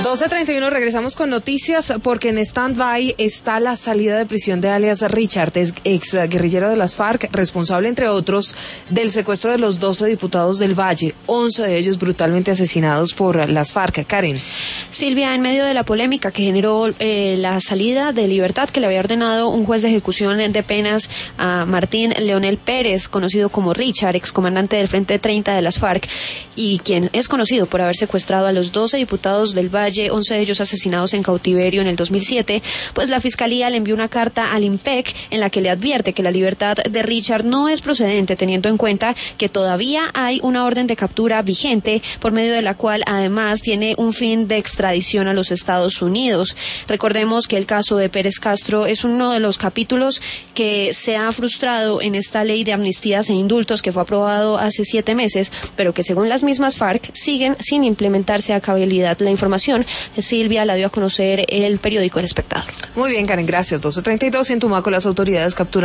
12:31, regresamos con noticias porque en stand-by está la salida de prisión de alias Richard, ex guerrillero de las FARC, responsable entre otros del secuestro de los 12 diputados del Valle, 11 de ellos brutalmente asesinados por las FARC. Karen. Silvia, en medio de la polémica que generó la salida de libertad que le había ordenado un juez de ejecución de penas a Martín Leonel Pérez, conocido como Richard, excomandante del Frente 30 de las FARC, y quien es conocido por haber secuestrado a los 12 diputados del Valle, 11 de ellos asesinados en cautiverio en el 2007, pues la Fiscalía le envió una carta al IMPEC en la que le advierte que la libertad de Richard no es procedente, teniendo en cuenta que todavía hay una orden de captura vigente, por medio de la cual además tiene un fin de extradición a los Estados Unidos. Recordemos que el caso de Pérez Castro es uno de los capítulos que se ha frustrado en esta ley de amnistías e indultos que fue aprobado hace 7 meses, pero que según las mismas FARC siguen sin implementarse a cabalidad. La información, Silvia, la dio a conocer el periódico El Espectador. Muy bien, Karen, gracias. 12:32, en Tumaco las autoridades capturaron